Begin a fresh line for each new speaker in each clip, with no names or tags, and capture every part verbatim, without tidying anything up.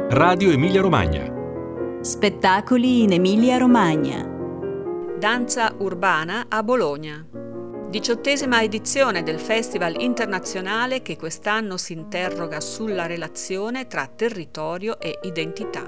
Radio Emilia Romagna.
Spettacoli in Emilia Romagna.
Danza urbana a Bologna. Diciottesima edizione del Festival internazionale che quest'anno si interroga sulla relazione tra territorio e identità.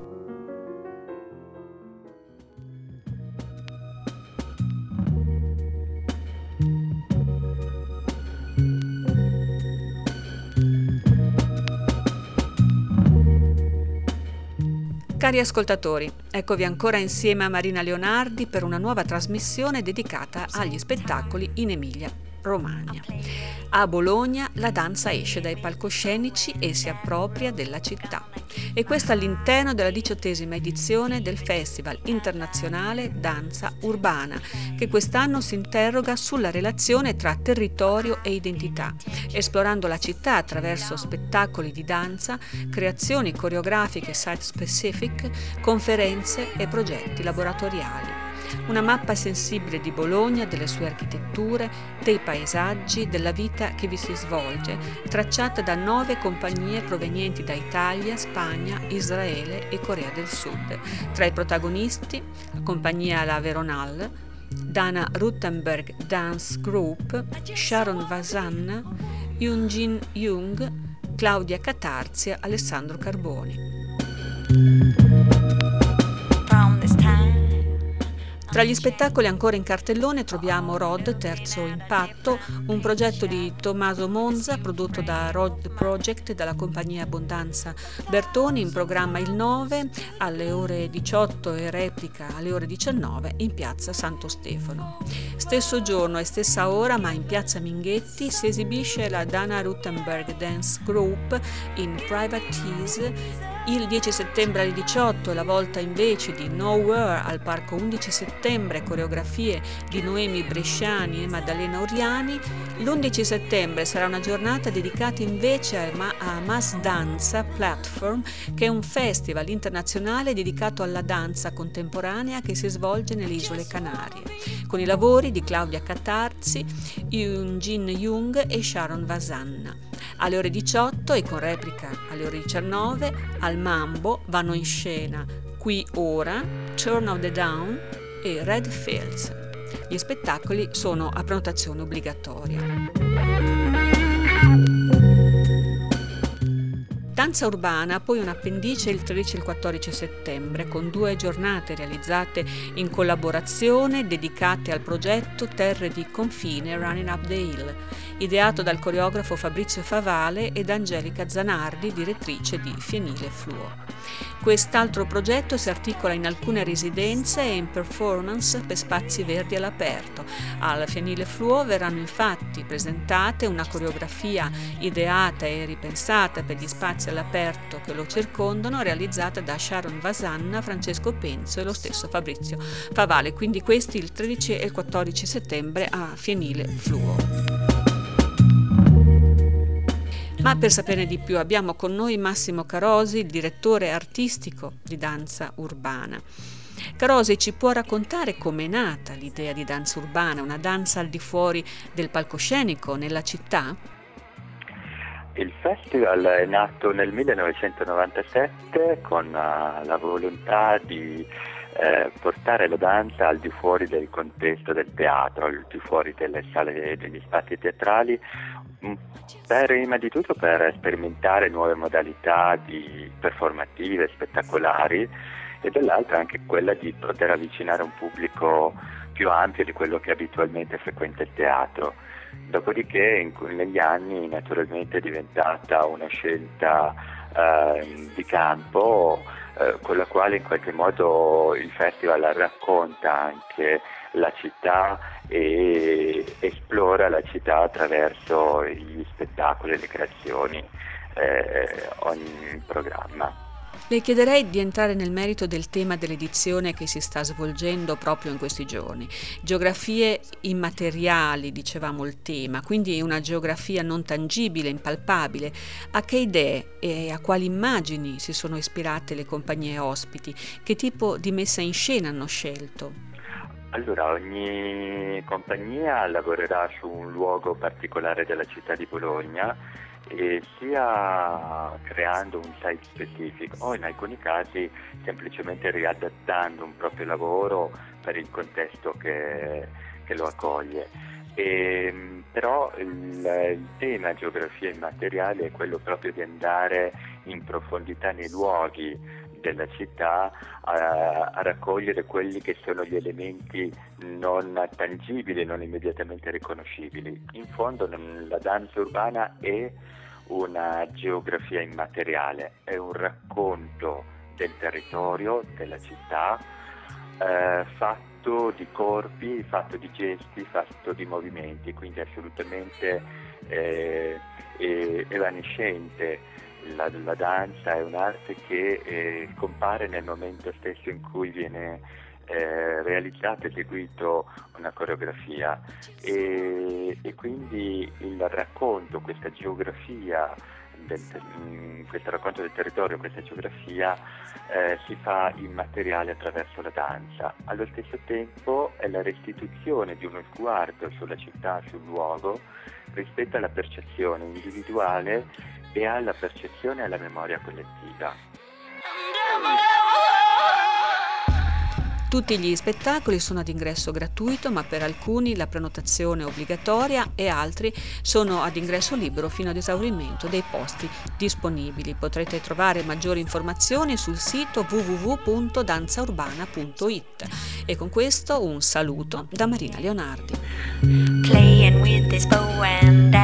Cari ascoltatori, eccovi ancora insieme a Marina Leonardi per una nuova trasmissione dedicata agli spettacoli in Emilia Romagna. A Bologna la danza esce dai palcoscenici e si appropria della città. E questo all'interno della diciottesima edizione del Festival internazionale Danza Urbana, che quest'anno si interroga sulla relazione tra territorio e identità, esplorando la città attraverso spettacoli di danza, creazioni coreografiche site-specific, conferenze e progetti laboratoriali. Una mappa sensibile di Bologna, delle sue architetture, dei paesaggi, della vita che vi si svolge, tracciata da nove compagnie provenienti da Italia, Spagna, Israele e Corea del Sud. Tra i protagonisti, la compagnia La Veronal, Dana Ruttenberg Dance Group, Sharon Vasanna, Yoon-Jin Young, Claudia Catarzia, Alessandro Carboni. Tra gli spettacoli ancora in cartellone troviamo Rod, Terzo Impatto, un progetto di Tommaso Monza prodotto da Rod Project e dalla compagnia Abbondanza Bertoni, in programma il nove alle ore diciotto e replica alle ore diciannove in piazza Santo Stefano. Stesso giorno e stessa ora, ma in piazza Minghetti, si esibisce la Dana Ruttenberg Dance Group in Private Tease. Il dieci settembre alle diciotto, la volta invece di Nowhere al Parco undici settembre, coreografie di Noemi Bresciani e Maddalena Oriani. L'undici settembre sarà una giornata dedicata invece a Mass Danza Platform, che è un festival internazionale dedicato alla danza contemporanea che si svolge nelle Isole Canarie, con i lavori di Claudia Catarzi, Yoon-Jin Young e Sharon Vasanna. Alle ore diciotto e con replica alle ore diciannove, al Mambo vanno in scena Qui Ora, Turn of the Down e Red Fields. Gli spettacoli sono a prenotazione obbligatoria. Danza urbana, poi un appendice il tredici e il quattordici settembre, con due giornate realizzate in collaborazione dedicate al progetto Terre di Confine Running Up the Hill, ideato dal coreografo Fabrizio Favale ed Angelica Zanardi, direttrice di Fienile Fluo. Quest'altro progetto si articola in alcune residenze e in performance per spazi verdi all'aperto. Al Fienile Fluo verranno infatti presentate una coreografia ideata e ripensata per gli spazi all'aperto che lo circondano, realizzata da Sharon Vasanna, Francesco Penzo e lo stesso Fabrizio Favale. Quindi questi il tredici e il quattordici settembre a Fienile Fluo. Ma per saperne di più abbiamo con noi Massimo Carosi, il direttore artistico di Danza Urbana. Carosi, ci può raccontare com'è nata l'idea di danza urbana, una danza al di fuori del palcoscenico nella città?
Il festival è nato nel millenovecentonovantasette con uh, la volontà di eh, portare la danza al di fuori del contesto del teatro, al di fuori delle sale, degli spazi teatrali, per, prima di tutto per sperimentare nuove modalità di performative, spettacolari, e dall'altra anche quella di poter avvicinare un pubblico più ampio di quello che abitualmente frequenta il teatro. Dopodiché in, negli anni naturalmente è diventata una scelta eh, di campo eh, con la quale in qualche modo il festival racconta anche la città e esplora la città attraverso gli spettacoli e le creazioni eh, ogni programma.
Le chiederei di entrare nel merito del tema dell'edizione che si sta svolgendo proprio in questi giorni. Geografie immateriali, dicevamo il tema, quindi una geografia non tangibile, impalpabile. A che idee e a quali immagini si sono ispirate le compagnie ospiti? Che tipo di messa in scena hanno scelto?
Allora, ogni compagnia lavorerà su un luogo particolare della città di Bologna, e sia creando un site specifico o in alcuni casi semplicemente riadattando un proprio lavoro per il contesto che, che lo accoglie. E, però il, il tema geografia immateriale è quello proprio di andare in profondità nei luoghi della città a, a raccogliere quelli che sono gli elementi non tangibili, non immediatamente riconoscibili. In fondo la danza urbana è una geografia immateriale, è un racconto del territorio, della città, eh, fatto di corpi, fatto di gesti, fatto di movimenti, quindi assolutamente eh, eh, evanescente. La, la danza è un'arte che eh, compare nel momento stesso in cui viene eh, realizzata, eseguito una coreografia, e, e quindi il racconto, questa geografia, del, questo racconto del territorio, questa geografia eh, si fa immateriale attraverso la danza. Allo stesso tempo è la restituzione di uno sguardo sulla città, sul luogo, rispetto alla percezione individuale e alla percezione e alla memoria collettiva.
Tutti gli spettacoli sono ad ingresso gratuito, ma per alcuni la prenotazione è obbligatoria e altri sono ad ingresso libero fino ad esaurimento dei posti disponibili. Potrete trovare maggiori informazioni sul sito w w w punto danza urbana punto i t. E con questo un saluto da Marina Leonardi.
Playing with this bow and